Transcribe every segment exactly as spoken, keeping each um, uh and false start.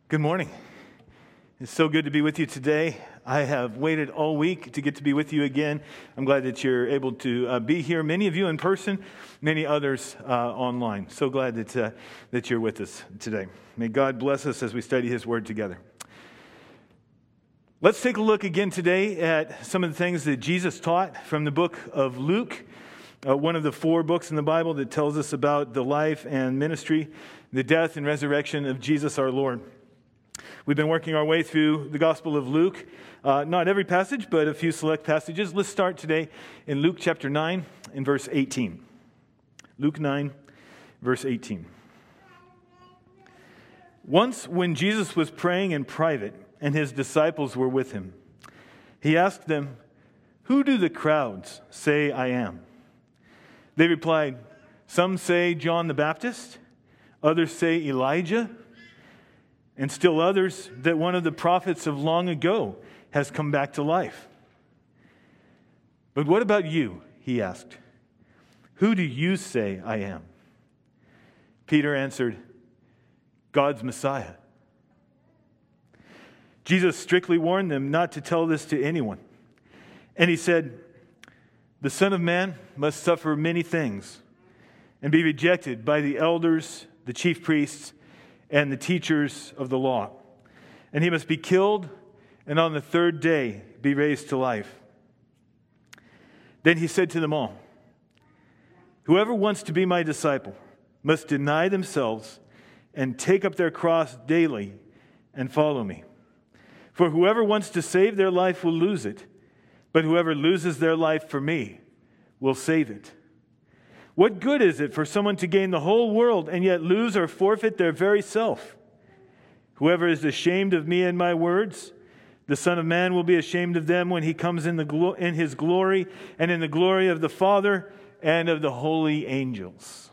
Good morning. It's so good to be with you today. I have waited all week to get to be with you again. I'm glad that you're able to uh, be here. Many of you in person, many others uh, online. So glad that uh, that you're with us today. May God bless us as we study His Word together. Let's take a look again today at some of the things that Jesus taught from the book of Luke, uh, one of the four books in the Bible that tells us about the life and ministry, the death and resurrection of Jesus our Lord. We've been working our way through the Gospel of Luke. Uh, not every passage, but a few select passages. Let's start today in Luke chapter nine and verse eighteen. Luke nine, verse eighteen. Once when Jesus was praying in private and his disciples were with him, he asked them, "Who do the crowds say I am?" They replied, "Some say John the Baptist, others say Elijah, and still others that one of the prophets of long ago has come back to life." "But what about you?" he asked. "Who do you say I am?" Peter answered, "God's Messiah." Jesus strictly warned them not to tell this to anyone. And he said, "The Son of Man must suffer many things and be rejected by the elders, the chief priests, and the teachers of the law. And he must be killed, and on the third day be raised to life." Then he said to them all, "Whoever wants to be my disciple must deny themselves and take up their cross daily and follow me. For whoever wants to save their life will lose it, but whoever loses their life for me will save it. What good is it for someone to gain the whole world and yet lose or forfeit their very self? Whoever is ashamed of me and my words, the Son of Man will be ashamed of them when he comes in the glo- in his glory and in the glory of the Father and of the holy angels."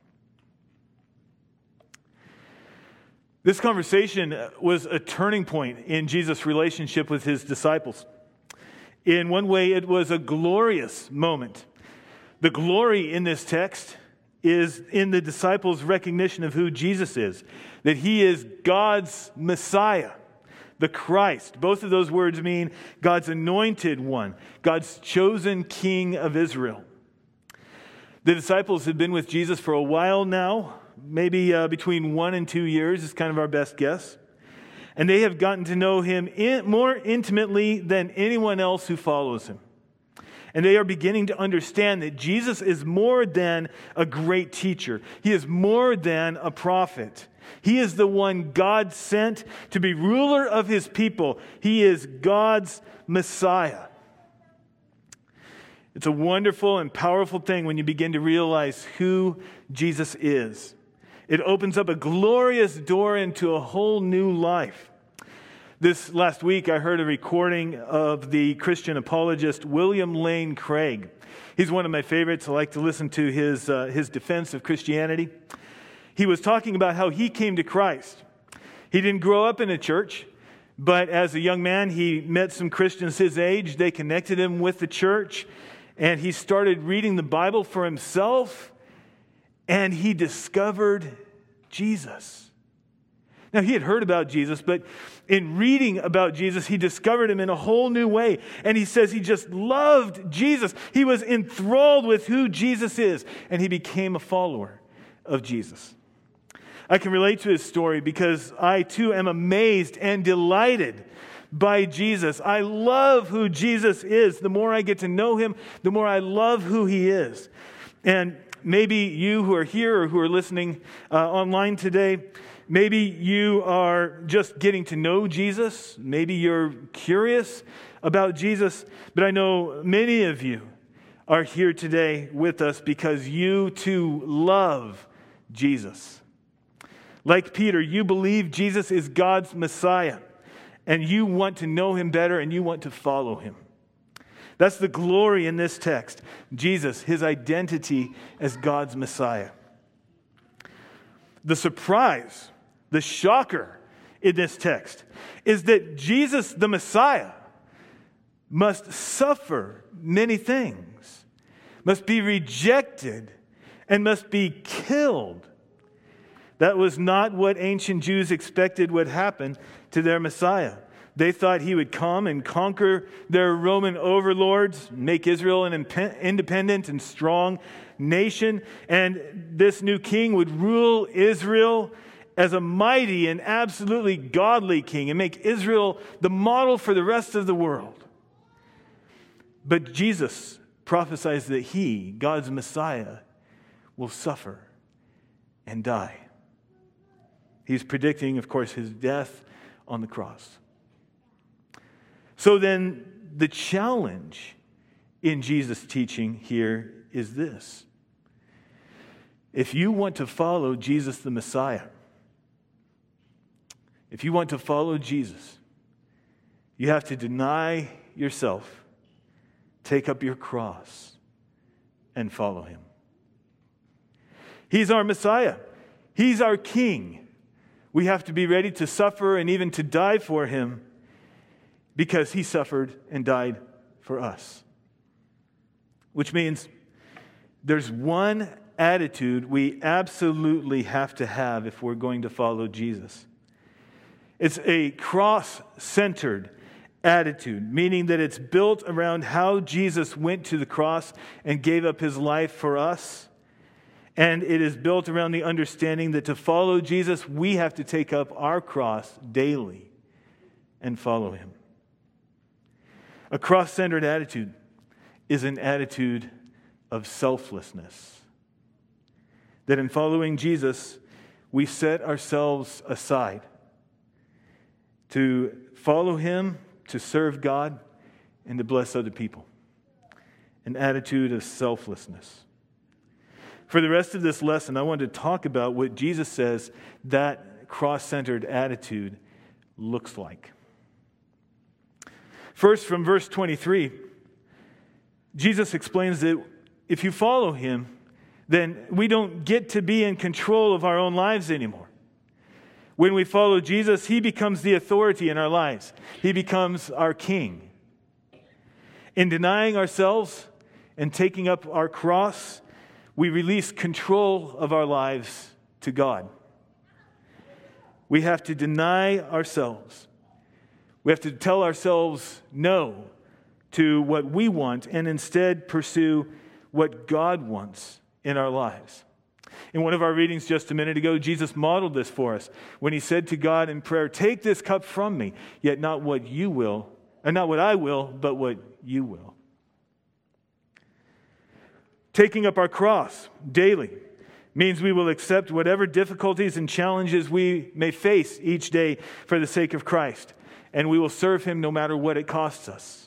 This conversation was a turning point in Jesus' relationship with his disciples. In one way, it was a glorious moment. The glory in this text is in the disciples' recognition of who Jesus is, that he is God's Messiah, the Christ. Both of those words mean God's anointed one, God's chosen King of Israel. The disciples had been with Jesus for a while now, maybe uh, between one and two years is kind of our best guess. And they have gotten to know him in, more intimately than anyone else who follows him. And they are beginning to understand that Jesus is more than a great teacher. He is more than a prophet. He is the one God sent to be ruler of his people. He is God's Messiah. It's a wonderful and powerful thing when you begin to realize who Jesus is. It opens up a glorious door into a whole new life. This last week, I heard a recording of the Christian apologist William Lane Craig. He's one of my favorites. I like to listen to his, uh, his defense of Christianity. He was talking about how he came to Christ. He didn't grow up in a church, but as a young man, he met some Christians his age. They connected him with the church, and he started reading the Bible for himself, and he discovered Jesus. Now, he had heard about Jesus, but in reading about Jesus, he discovered him in a whole new way. And he says he just loved Jesus. He was enthralled with who Jesus is, and he became a follower of Jesus. I can relate to his story because I, too, am amazed and delighted by Jesus. I love who Jesus is. The more I get to know him, the more I love who he is. And maybe you who are here or who are listening uh, online today, maybe you are just getting to know Jesus. Maybe you're curious about Jesus. But I know many of you are here today with us because you too love Jesus. Like Peter, you believe Jesus is God's Messiah, and you want to know him better and you want to follow him. That's the glory in this text. Jesus, his identity as God's Messiah. The surprise, the shocker in this text is that Jesus, the Messiah, must suffer many things, must be rejected, and must be killed. That was not what ancient Jews expected would happen to their Messiah. They thought he would come and conquer their Roman overlords, make Israel an independent and strong nation, and this new king would rule Israel as a mighty and absolutely godly king and make Israel the model for the rest of the world. But Jesus prophesies that he, God's Messiah, will suffer and die. He's predicting, of course, his death on the cross. So then, the challenge in Jesus' teaching here is this. If you want to follow Jesus the Messiah, if you want to follow Jesus, you have to deny yourself, take up your cross, and follow him. He's our Messiah. He's our King. We have to be ready to suffer and even to die for him because he suffered and died for us. Which means there's one attitude we absolutely have to have if we're going to follow Jesus. It's a cross-centered attitude, meaning that it's built around how Jesus went to the cross and gave up his life for us. And it is built around the understanding that to follow Jesus, we have to take up our cross daily and follow him. A cross-centered attitude is an attitude of selflessness. That in following Jesus, we set ourselves aside to follow him, to serve God, and to bless other people. An attitude of selflessness. For the rest of this lesson, I want to talk about what Jesus says that cross-centered attitude looks like. First, from verse twenty-three, Jesus explains that if you follow him, then we don't get to be in control of our own lives anymore. When we follow Jesus, he becomes the authority in our lives. He becomes our king. In denying ourselves and taking up our cross, we release control of our lives to God. We have to deny ourselves. We have to tell ourselves no to what we want and instead pursue what God wants in our lives. In one of our readings just a minute ago, Jesus modeled this for us when he said to God in prayer, "Take this cup from me, yet not what you will, and not what I will, but what you will." Taking up our cross daily means we will accept whatever difficulties and challenges we may face each day for the sake of Christ, and we will serve him no matter what it costs us.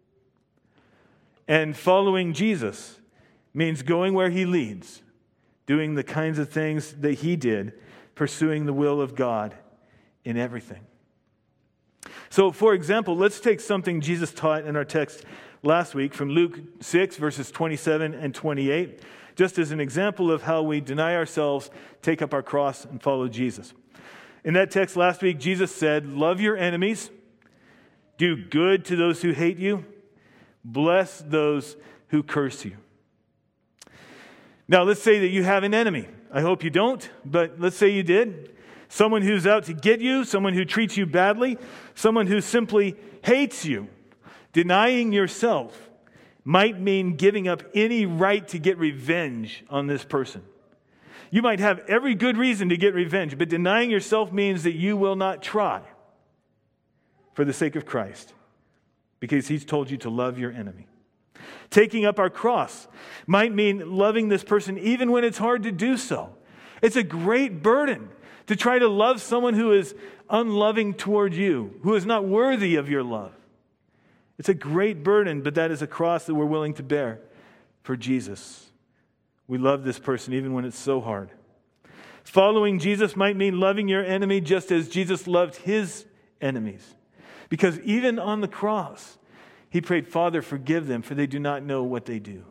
And following Jesus means going where he leads, doing the kinds of things that he did, pursuing the will of God in everything. So, for example, let's take something Jesus taught in our text last week from Luke six, verses twenty-seven and twenty-eight, just as an example of how we deny ourselves, take up our cross, and follow Jesus. In that text last week, Jesus said, "Love your enemies, do good to those who hate you, bless those who curse you." Now, let's say that you have an enemy. I hope you don't, but let's say you did. Someone who's out to get you, someone who treats you badly, someone who simply hates you. Denying yourself might mean giving up any right to get revenge on this person. You might have every good reason to get revenge, but denying yourself means that you will not try for the sake of Christ, because he's told you to love your enemy. Taking up our cross might mean loving this person even when it's hard to do so. It's a great burden to try to love someone who is unloving toward you, who is not worthy of your love. It's a great burden, but that is a cross that we're willing to bear for Jesus. We love this person even when it's so hard. Following Jesus might mean loving your enemy just as Jesus loved his enemies. Because even on the cross, he prayed, "Father, forgive them, for they do not know what they do."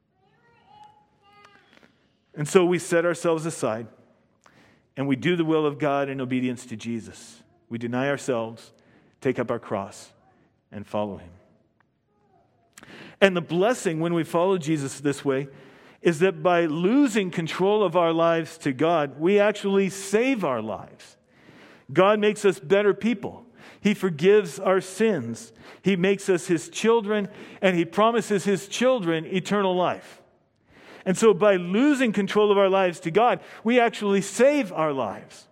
And so we set ourselves aside, and we do the will of God in obedience to Jesus. We deny ourselves, take up our cross, and follow him. And the blessing when we follow Jesus this way is that by losing control of our lives to God, we actually save our lives. God makes us better people. He forgives our sins. He makes us His children, and He promises His children eternal life. And so by losing control of our lives to God, we actually save our lives.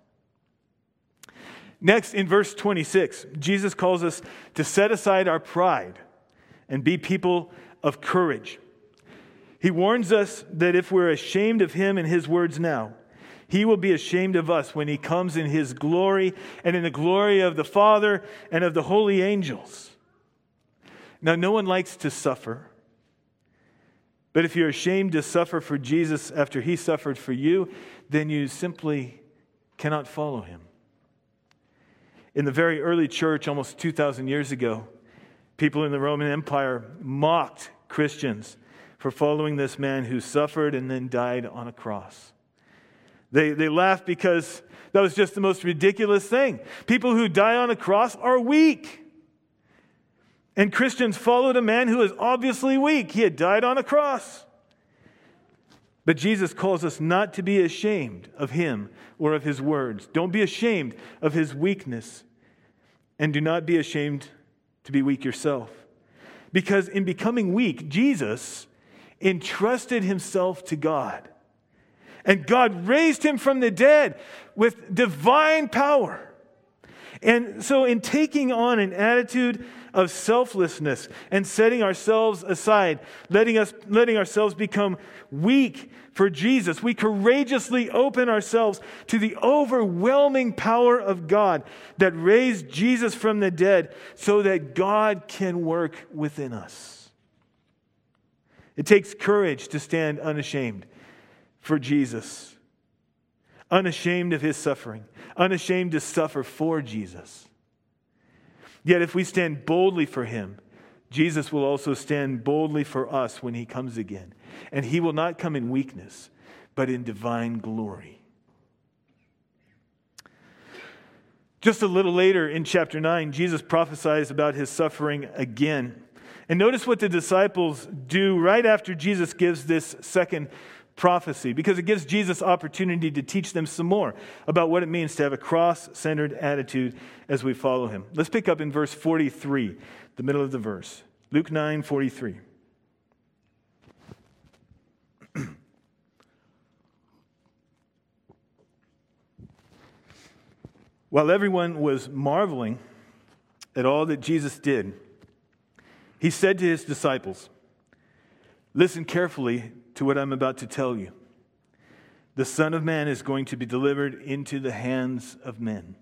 Next, in verse twenty-six, Jesus calls us to set aside our pride and be people of courage. He warns us that if we're ashamed of Him and His words now, He will be ashamed of us when He comes in His glory and in the glory of the Father and of the holy angels. Now, no one likes to suffer. But if you're ashamed to suffer for Jesus after He suffered for you, then you simply cannot follow Him. In the very early church, almost two thousand years ago, people in the Roman Empire mocked Christians for following this man who suffered and then died on a cross. They, they laughed because that was just the most ridiculous thing. People who die on a cross are weak. And Christians followed a man who was obviously weak. He had died on a cross. But Jesus calls us not to be ashamed of Him or of His words. Don't be ashamed of His weakness. And do not be ashamed to be weak yourself. Because in becoming weak, Jesus entrusted Himself to God. And God raised Him from the dead with divine power. And so in taking on an attitude of selflessness and setting ourselves aside, letting us, letting ourselves become weak for Jesus, we courageously open ourselves to the overwhelming power of God that raised Jesus from the dead so that God can work within us. It takes courage to stand unashamed for Jesus, unashamed of His suffering, unashamed to suffer for Jesus. Yet if we stand boldly for Him, Jesus will also stand boldly for us when He comes again. And He will not come in weakness, but in divine glory. Just a little later in chapter nine, Jesus prophesies about His suffering again. And notice what the disciples do right after Jesus gives this second prophecy, because it gives Jesus opportunity to teach them some more about what it means to have a cross-centered attitude as we follow Him. Let's pick up in verse forty-three, the middle of the verse. Luke nine forty-three. While everyone was marveling at all that Jesus did, He said to His disciples, "Listen carefully to what I'm about to tell you. The Son of Man is going to be delivered into the hands of men."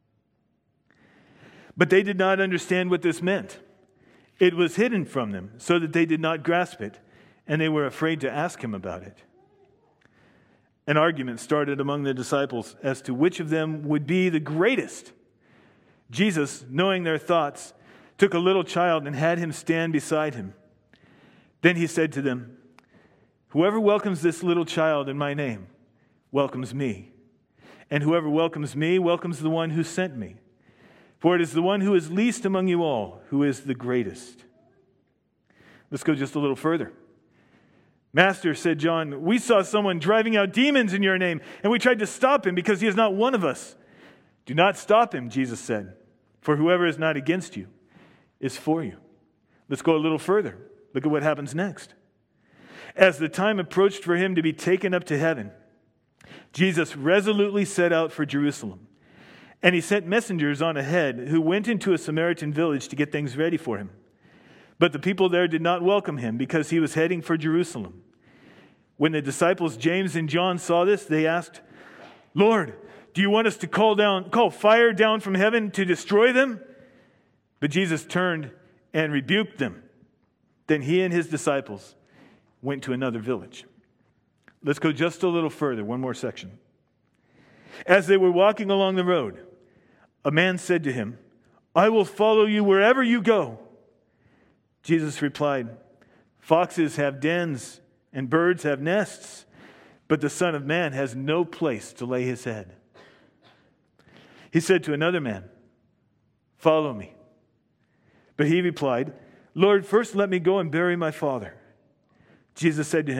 But they did not understand what this meant. It was hidden from them, so that they did not grasp it, and they were afraid to ask Him about it. An argument started among the disciples as to which of them would be the greatest. Jesus, knowing their thoughts, took a little child and had him stand beside Him. Then He said to them, "Whoever welcomes this little child in my name welcomes me. And whoever welcomes me welcomes the one who sent me. For it is the one who is least among you all who is the greatest." Let's go just a little further. "Master," said John, "we saw someone driving out demons in your name, and we tried to stop him because he is not one of us." "Do not stop him," Jesus said, "for whoever is not against you is for you." Let's go a little further. Look at what happens next. As the time approached for Him to be taken up to heaven, Jesus resolutely set out for Jerusalem. And He sent messengers on ahead who went into a Samaritan village to get things ready for Him. But the people there did not welcome Him because He was heading for Jerusalem. When the disciples James and John saw this, they asked, "Lord, do you want us to call down, call fire down from heaven to destroy them?" But Jesus turned and rebuked them. Then He and His disciples went to another village. Let's go just a little further, one more section. As they were walking along the road, a man said to Him, "I will follow you wherever you go." Jesus replied, "Foxes have dens and birds have nests, but the Son of Man has no place to lay His head." He said to another man, "Follow me." But he replied, "Lord, first let me go and bury my father." Jesus said to him,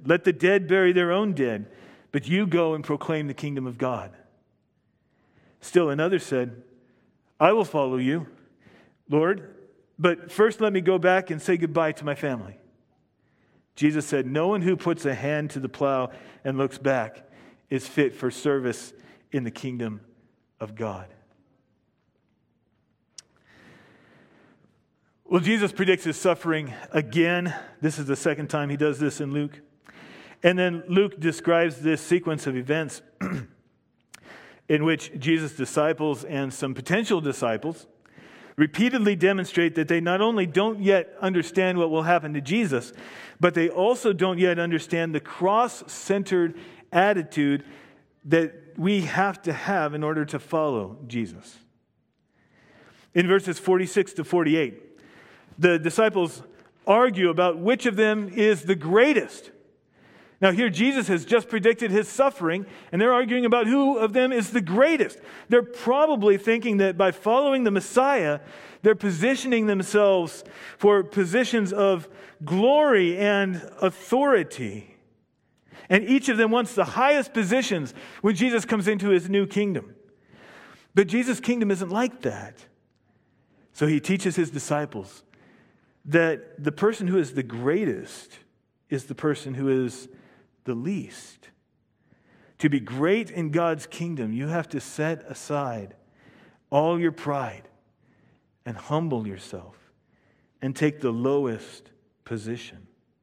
Let the dead bury their own dead, but you go and proclaim the kingdom of God." Still another said, "I will follow you, Lord, but first let me go back and say goodbye to my family." Jesus said, "No one who puts a hand to the plow and looks back is fit for service in the kingdom of God." Well, Jesus predicts his suffering again. This is the second time he does this in Luke. And then Luke describes this sequence of events in which Jesus' disciples and some potential disciples repeatedly demonstrate that they not only don't yet understand what will happen to Jesus, but they also don't yet understand the cross-centered attitude that we have to have in order to follow Jesus. In verses forty-six to forty-eight, the disciples argue about which of them is the greatest. Now here Jesus has just predicted his suffering, and they're arguing about who of them is the greatest. They're probably thinking that by following the Messiah, they're positioning themselves for positions of glory and authority. And each of them wants the highest positions when Jesus comes into his new kingdom. But Jesus' kingdom isn't like that. So he teaches his disciples that the person who is the greatest is the person who is the least. To be great in God's kingdom, you have to set aside all your pride and humble yourself and take the lowest position.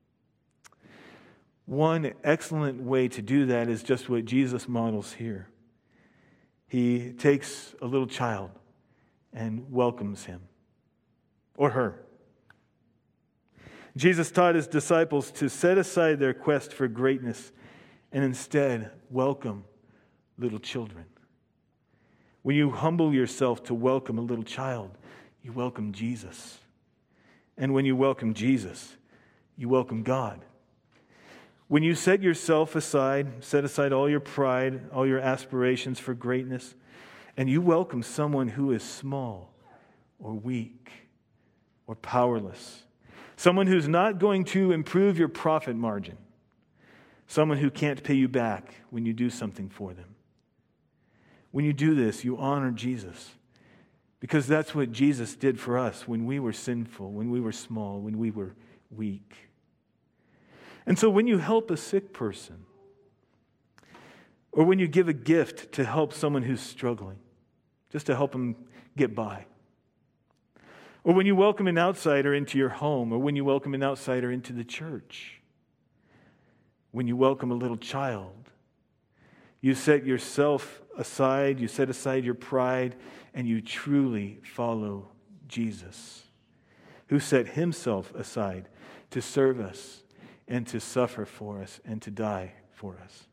One excellent way to do that is just what Jesus models here. He takes a little child and welcomes him or her. Jesus taught his disciples to set aside their quest for greatness and instead welcome little children. When you humble yourself to welcome a little child, you welcome Jesus. And when you welcome Jesus, you welcome God. When you set yourself aside, set aside all your pride, all your aspirations for greatness, and you welcome someone who is small or weak or powerless, someone who's not going to improve your profit margin, someone who can't pay you back when you do something for them. When you do this, you honor Jesus, because that's what Jesus did for us when we were sinful, when we were small, when we were weak. And so when you help a sick person, or when you give a gift to help someone who's struggling, just to help them get by, or when you welcome an outsider into your home, or when you welcome an outsider into the church, when you welcome a little child, you set yourself aside, you set aside your pride, and you truly follow Jesus, who set himself aside to serve us and to suffer for us and to die for us.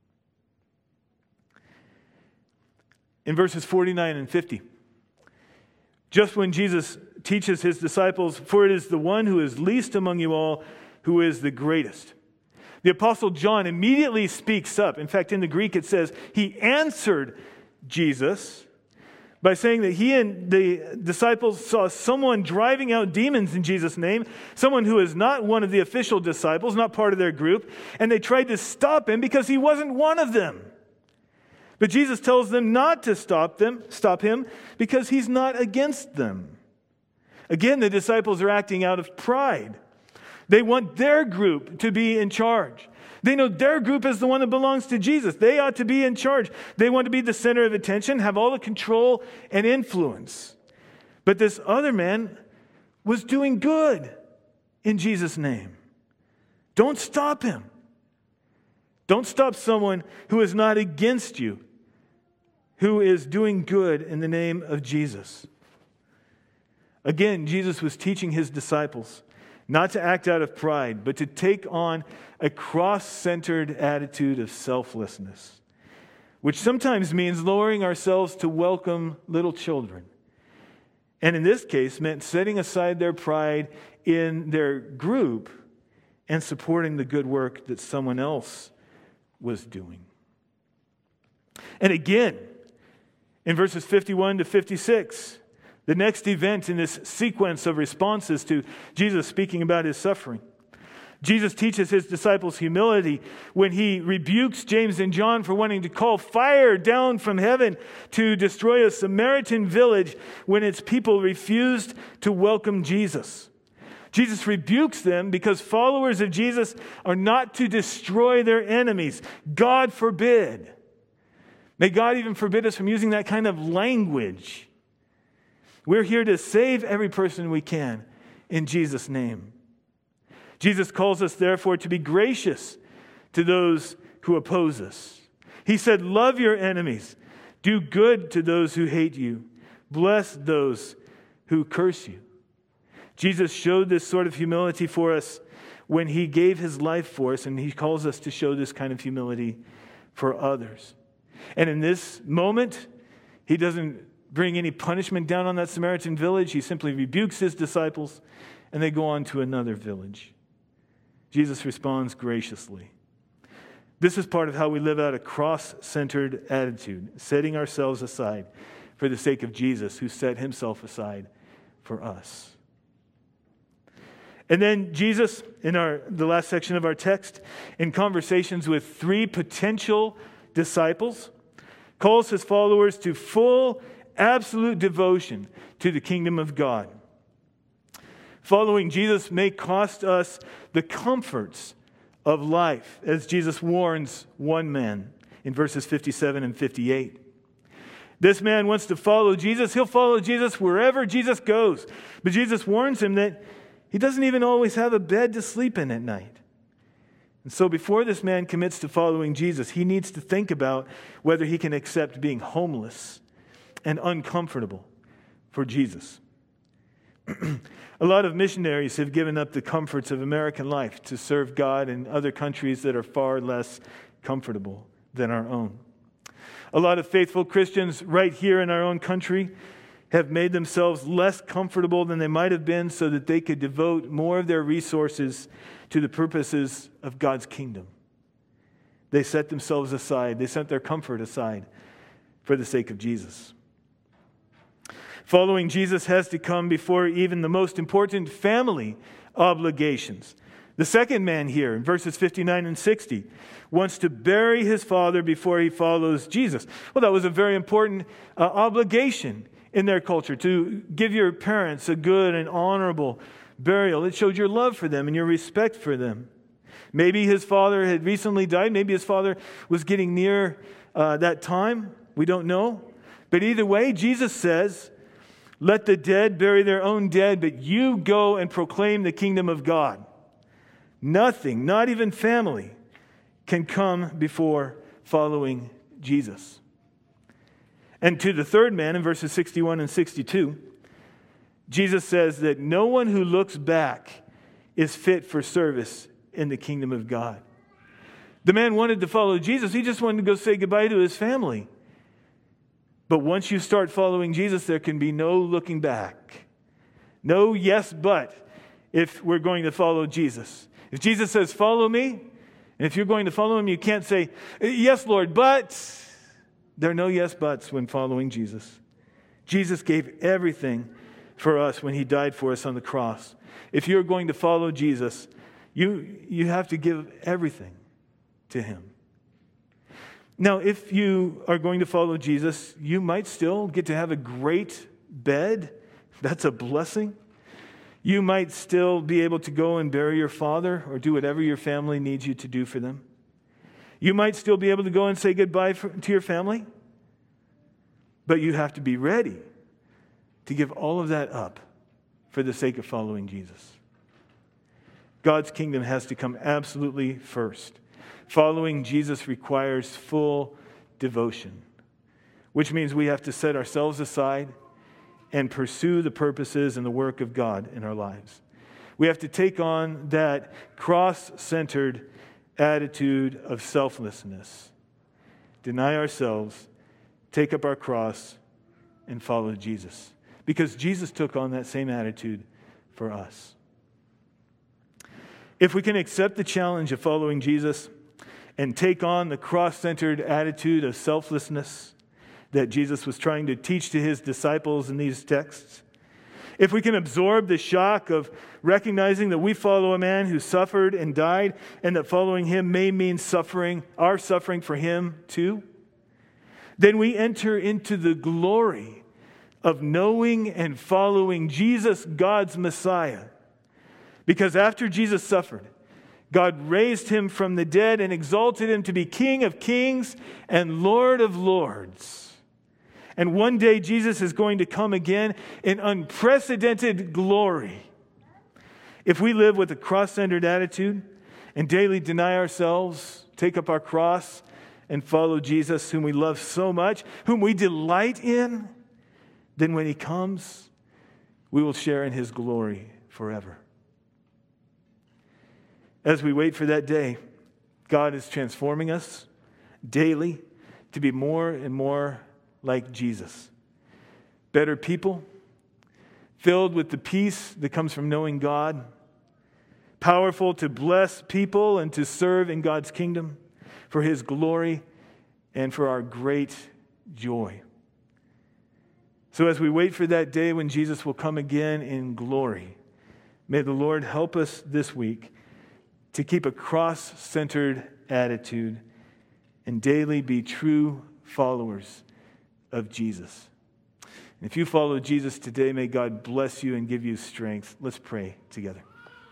In verses forty-nine and fifty, just when Jesus teaches his disciples, "For it is the one who is least among you all who is the greatest," the Apostle John immediately speaks up. In fact, in the Greek it says he answered Jesus by saying that he and the disciples saw someone driving out demons in Jesus' name, someone who is not one of the official disciples, not part of their group, and they tried to stop him because he wasn't one of them. But Jesus tells them not to stop them, stop him, because he's not against them. Again, the disciples are acting out of pride. They want their group to be in charge. They know their group is the one that belongs to Jesus. They ought to be in charge. They want to be the center of attention, have all the control and influence. But this other man was doing good in Jesus' name. Don't stop him. Don't stop someone who is not against you, who is doing good in the name of Jesus. Again, Jesus was teaching his disciples not to act out of pride, but to take on a cross-centered attitude of selflessness, which sometimes means lowering ourselves to welcome little children. And in this case, meant setting aside their pride in their group and supporting the good work that someone else was doing. And again, in verses fifty-one to fifty-six, the next event in this sequence of responses to Jesus speaking about his suffering, Jesus teaches his disciples humility when he rebukes James and John for wanting to call fire down from heaven to destroy a Samaritan village when its people refused to welcome Jesus. Jesus rebukes them because followers of Jesus are not to destroy their enemies. God forbid. May God even forbid us from using that kind of language. We're here to save every person we can in Jesus' name. Jesus calls us, therefore, to be gracious to those who oppose us. He said, love your enemies. Do good to those who hate you. Bless those who curse you. Jesus showed this sort of humility for us when he gave his life for us, and he calls us to show this kind of humility for others. And in this moment, he doesn't bring any punishment down on that Samaritan village. He simply rebukes his disciples, and they go on to another village. Jesus responds graciously. This is part of how we live out a cross-centered attitude, setting ourselves aside for the sake of Jesus, who set himself aside for us. And then Jesus, in our the last section of our text, in conversations with three potential disciples, calls his followers to full, absolute devotion to the kingdom of God. Following Jesus may cost us the comforts of life, as Jesus warns one man in verses fifty-seven and fifty-eight. This man wants to follow Jesus. He'll follow Jesus wherever Jesus goes. But Jesus warns him that he doesn't even always have a bed to sleep in at night. And so before this man commits to following Jesus, he needs to think about whether he can accept being homeless and uncomfortable for Jesus. A lot of missionaries have given up the comforts of American life to serve God in other countries that are far less comfortable than our own. A lot of faithful Christians right here in our own country have made themselves less comfortable than they might have been so that they could devote more of their resources to the purposes of God's kingdom. They set themselves aside. They set their comfort aside for the sake of Jesus. Following Jesus has to come before even the most important family obligations. The second man here, in verses fifty-nine and sixty, wants to bury his father before he follows Jesus. Well, that was a very important uh, obligation in their culture, to give your parents a good and honorable burial. It showed your love for them and your respect for them. Maybe his father had recently died. Maybe his father was getting near uh, that time. We don't know. But either way, Jesus says, let the dead bury their own dead, but you go and proclaim the kingdom of God. Nothing, not even family, can come before following Jesus. And to the third man, in verses sixty-one and sixty-two, Jesus says that no one who looks back is fit for service in the kingdom of God. The man wanted to follow Jesus. He just wanted to go say goodbye to his family. But once you start following Jesus, there can be no looking back. No yes, but if we're going to follow Jesus. If Jesus says, follow me, and if you're going to follow him, you can't say, yes, Lord, but. There are no yes, buts when following Jesus. Jesus gave everything for us when he died for us on the cross. If you're going to follow Jesus, you, you have to give everything to him. Now, if you are going to follow Jesus, you might still get to have a great bed. That's a blessing. You might still be able to go and bury your father or do whatever your family needs you to do for them. You might still be able to go and say goodbye for, to your family. But you have to be ready to give all of that up for the sake of following Jesus. God's kingdom has to come absolutely first. Following Jesus requires full devotion, which means we have to set ourselves aside and pursue the purposes and the work of God in our lives. We have to take on that cross-centered attitude of selflessness, deny ourselves, take up our cross, and follow Jesus. Because Jesus took on that same attitude for us. If we can accept the challenge of following Jesus and take on the cross-centered attitude of selflessness that Jesus was trying to teach to his disciples in these texts, If we can absorb the shock of recognizing that we follow a man who suffered and died, and that following him may mean suffering, our suffering for him too, then we enter into the glory of knowing and following Jesus, God's Messiah. Because after Jesus suffered, God raised him from the dead and exalted him to be King of kings and Lord of lords. And one day Jesus is going to come again in unprecedented glory. If we live with a cross-centered attitude and daily deny ourselves, take up our cross, and follow Jesus, whom we love so much, whom we delight in, then when he comes, we will share in his glory forever. As we wait for that day, God is transforming us daily to be more and more like Jesus. Better people, filled with the peace that comes from knowing God, powerful to bless people and to serve in God's kingdom for his glory and for our great joy. So as we wait for that day when Jesus will come again in glory, may the Lord help us this week to keep a cross-centered attitude and daily be true followers of Jesus. And if you follow Jesus today, may God bless you and give you strength. Let's pray together.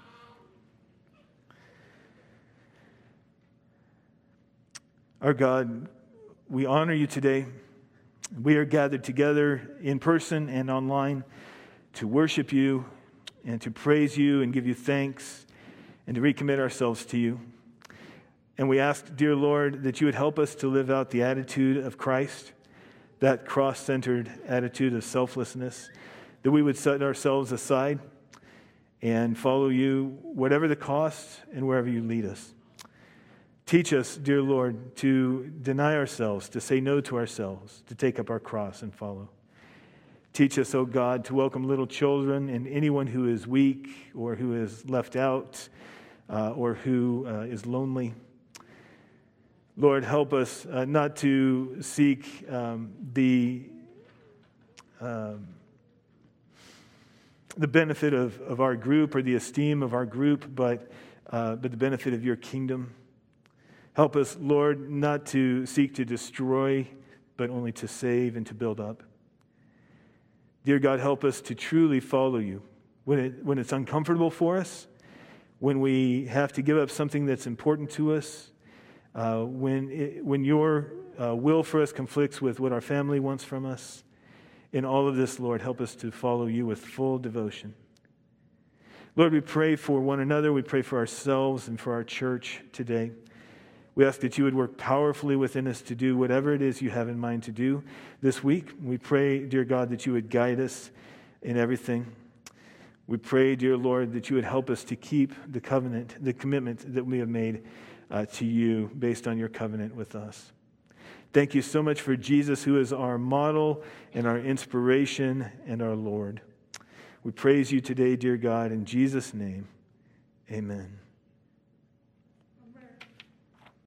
Our God, we honor you today. We are gathered together in person and online to worship you and to praise you and give you thanks and to recommit ourselves to you. And we ask, dear Lord, that you would help us to live out the attitude of Christ, that cross-centered attitude of selflessness, that we would set ourselves aside and follow you, whatever the cost and wherever you lead us. Teach us, dear Lord, to deny ourselves, to say no to ourselves, to take up our cross and follow. Teach us, O God, to welcome little children and anyone who is weak or who is left out uh, or who uh, is lonely. Lord, help us uh, not to seek um, the um, the benefit of, of our group or the esteem of our group, but uh, but the benefit of your kingdom. Help us, Lord, not to seek to destroy, but only to save and to build up. Dear God, help us to truly follow you when it, when it's uncomfortable for us, when we have to give up something that's important to us, uh, when it, when your uh, will for us conflicts with what our family wants from us. In all of this, Lord, help us to follow you with full devotion. Lord, we pray for one another. We pray for ourselves and for our church today. We ask that you would work powerfully within us to do whatever it is you have in mind to do this week. We pray, dear God, that you would guide us in everything. We pray, dear Lord, that you would help us to keep the covenant, the commitment that we have made uh, to you based on your covenant with us. Thank you so much for Jesus, who is our model and our inspiration and our Lord. We praise you today, dear God, in Jesus' name. Amen.